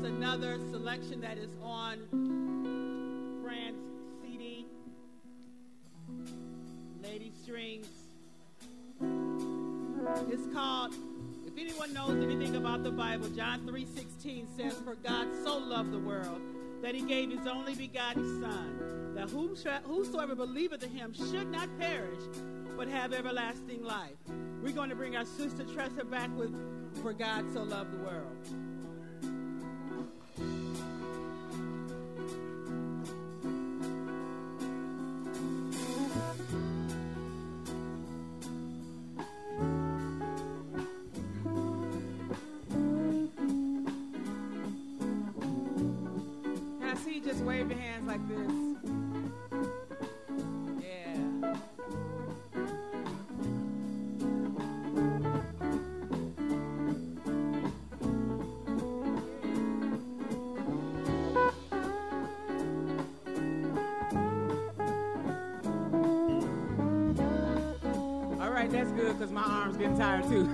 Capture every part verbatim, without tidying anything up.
another selection that is on Fran's C D, Lady Strings. It's called, if anyone knows anything about the Bible, John three sixteen says, "For God so loved the world that he gave his only begotten Son, that whosoever believeth in him should not perish, but have everlasting life." We're going to bring our sister Tressa back with "For God so loved the world." Wave your hands like this. Yeah. All right, that's good because my arm's getting tired too.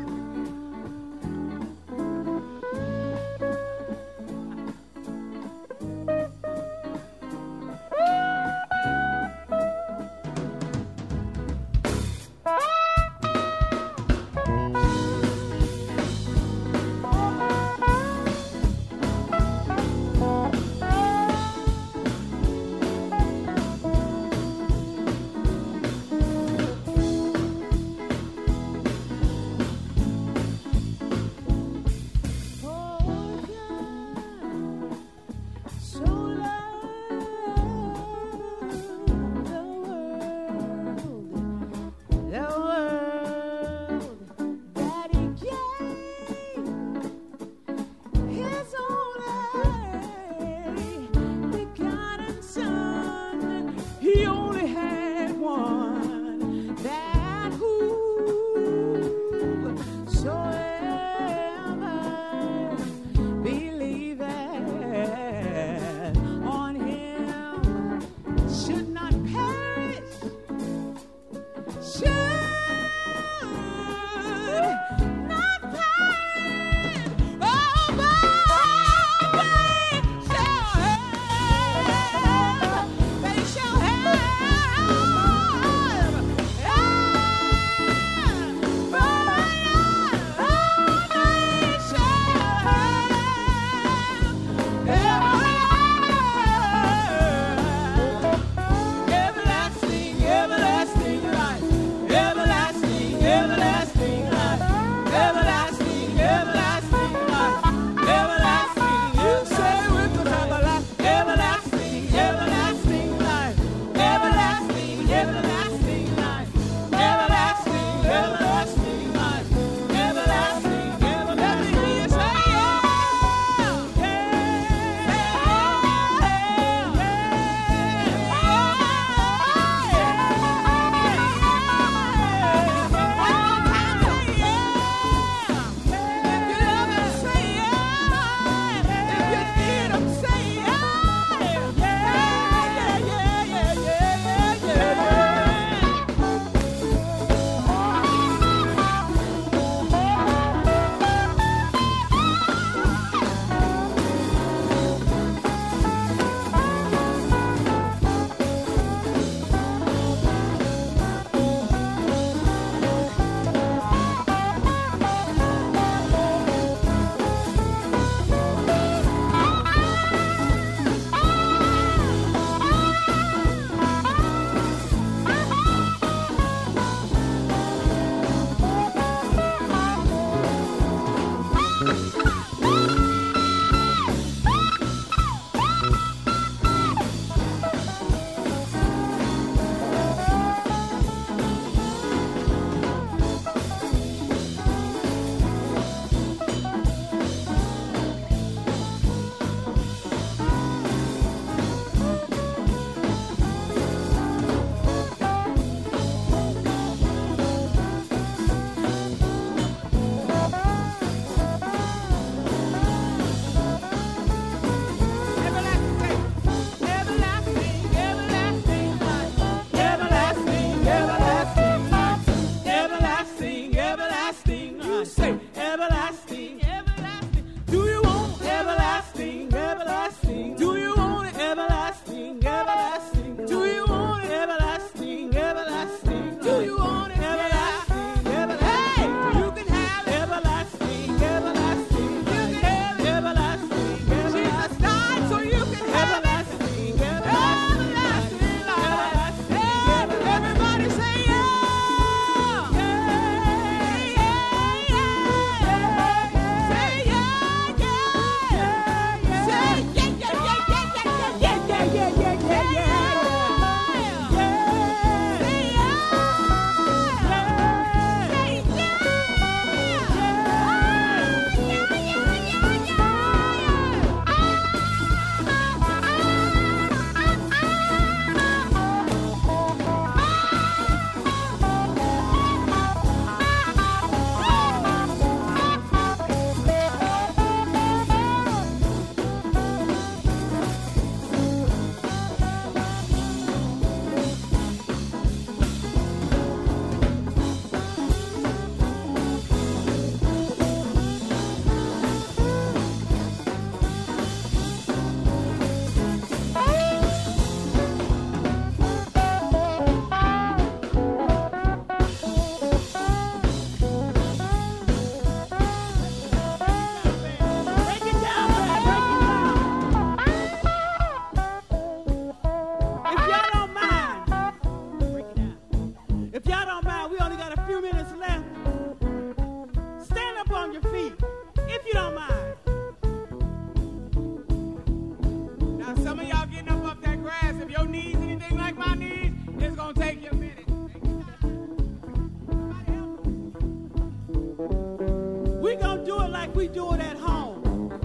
it at home.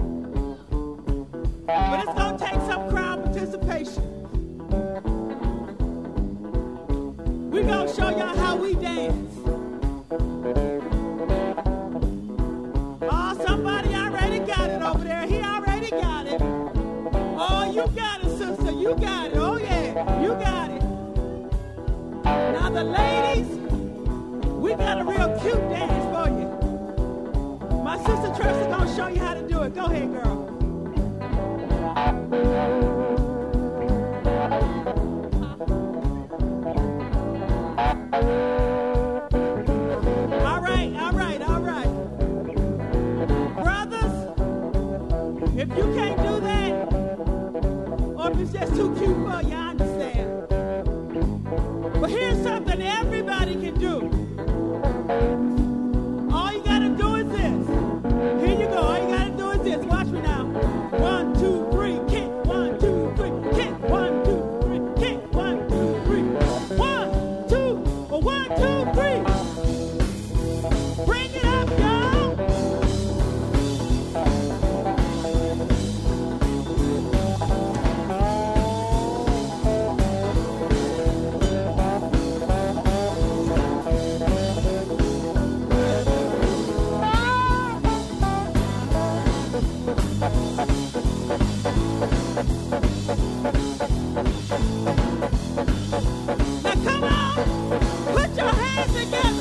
But it's going to take some crowd participation. We're going to show y'all how we dance. Oh, somebody already got it over there. He already got it. Oh, you got it, sister. You got it. Oh, yeah. You got it. Now, the ladies, we got a real cute dance for you. My sister Tressa going to show you how to do it. Go ahead, girl. All right, all right, all right. Brothers, if you can't do that, or if it's just too cute for you, I understand. But here's something everybody can do. All you got to do is this. Here you go. All you got to do is this. Watch me now. One, two, three, kick. One, two, three, kick. One, two, three, kick. One, two, three. One, two, or one, two, three. Bring it up, y'all. Now come on, put your hands together.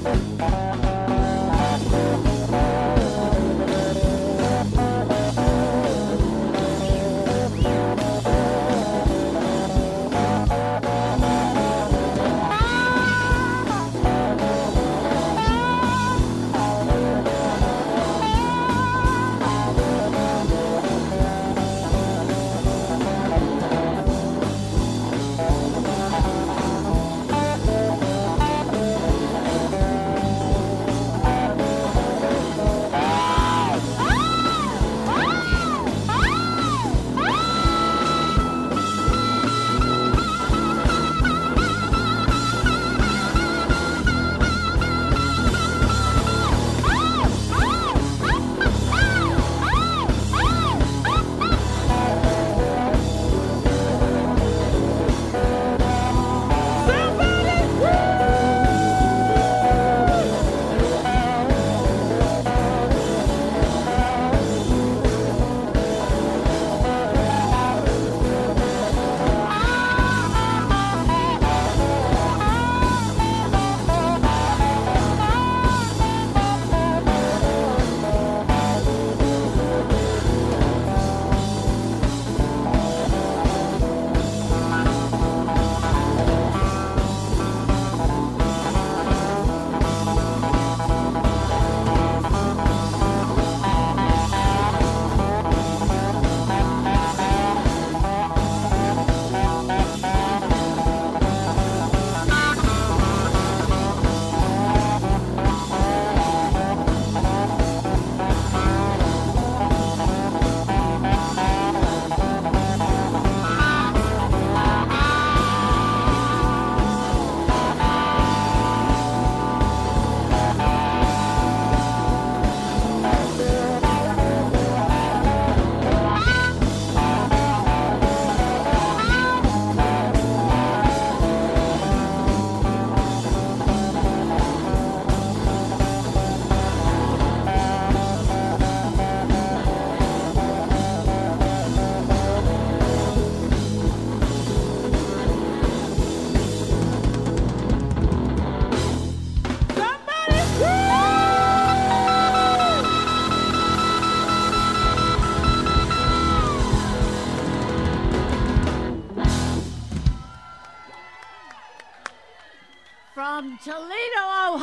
From Toledo,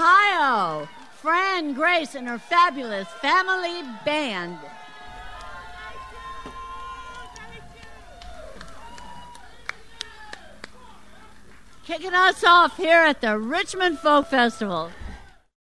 Ohio, Fran Grace and her fabulous family band. Kicking us off here at the Richmond Folk Festival.